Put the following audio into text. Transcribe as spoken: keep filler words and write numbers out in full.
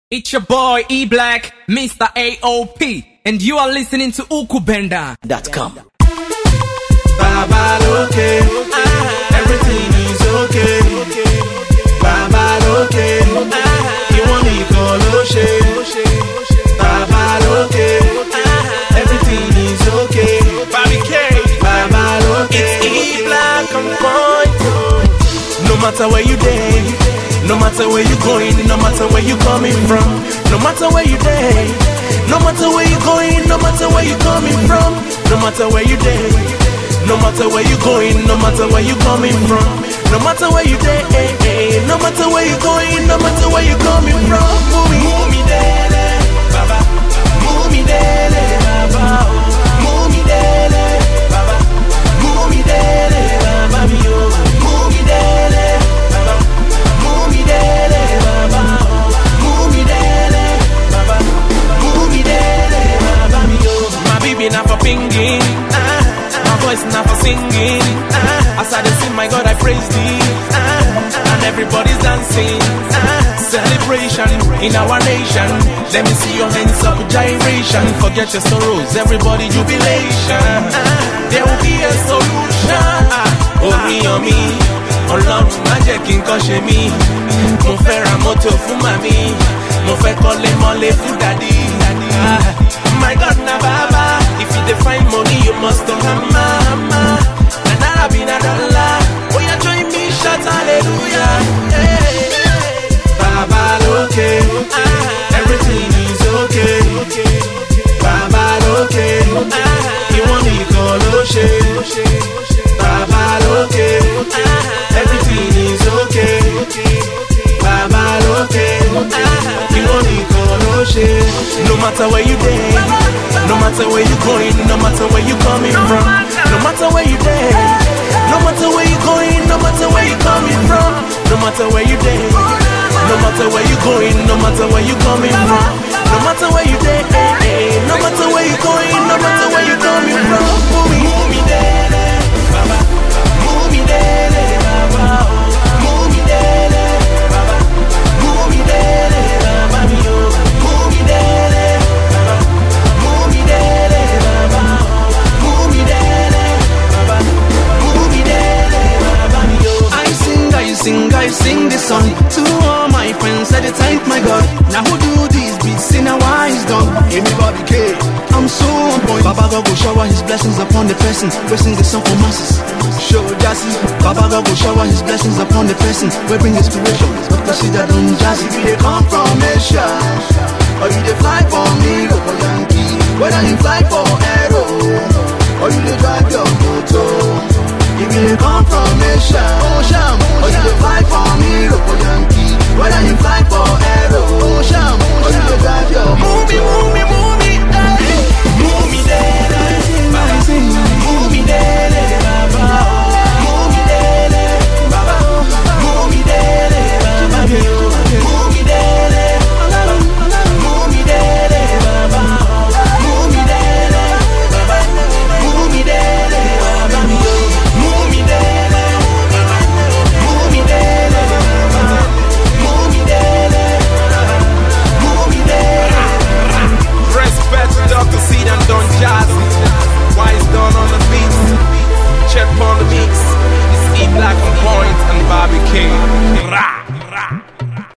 It's your boy E-Black, Mister A O P, and you are listening to ukubenda dot com. Baba okay, everything is okay. Baba okay, you want me call Oshe. Baba okay, everything is okay. Bobby K, Baba okay, it's E-Black on point. No matter where you day, no matter where you going, no matter where you coming from, no matter where you day, no matter where you going, no matter where you coming from, no matter where you day, no matter where you going, no matter where you coming from, no matter where you day, no matter where you going, no matter where you coming from. Move me, move me there, Baba. Move me there, Baba. Move me there, Baba. Move me there, Baba. Move me there, Baba. Move me there, Baba. Move me there, Baba. Move me there, Baba. My baby not for pinging, ah. My voice not for singing, ah. As I sing, my God, I praise thee, ah. And everybody's dancing, ah. Celebration in our nation. Let me see your hands up, gyration. Forget your sorrows, everybody jubilation, ah. There will be a solution, ah. Oh me, oh me. Ọlọ́run má jẹ́ kí nǹkan ṣe mí. Mo fẹ́ ra mọ́tò fún màmí. Mo fẹ́ kọ́lé mọ́lé fún dádì. Ah, my God na baba. If you dey find money, you must come hammer, hammer. Na naira be na dollar. Oya join me, shout hallelujah. Hey, Baba lókè, ah, everything is okay. Baba lókè, ah, ìwọ nìkan ló ṣe. Baba lókè, ah, everything is okay. Baba lókè, ah, ìwọ nìkan ló ṣe. No matter where you dey, no matter where you going, no matter where you coming from, no matter where you dey, no matter where you going, no matter where you coming from, no matter where you dey, no matter where you going, no matter where you coming from, no matter where you dey, no matter where you going, no matter where you coming from. Move me, move me there, Baba. Move me there, Baba. Move me there, Baba. Move me there, Baba. Move me there, Baba. Move me there, Baba. Move me there, Baba. Move me there, Baba. I sing, I sing, I sing this song to all my friends at the time, my God. Now who do these beats in a wise dog? Everybody care. I'm so on point. Baba God go shower his blessings upon the person. We sing the song for masses. Show Jassy. Baba God go shower his blessings upon the person. We bring inspiration. But consider them Jassy. We they come from Asia.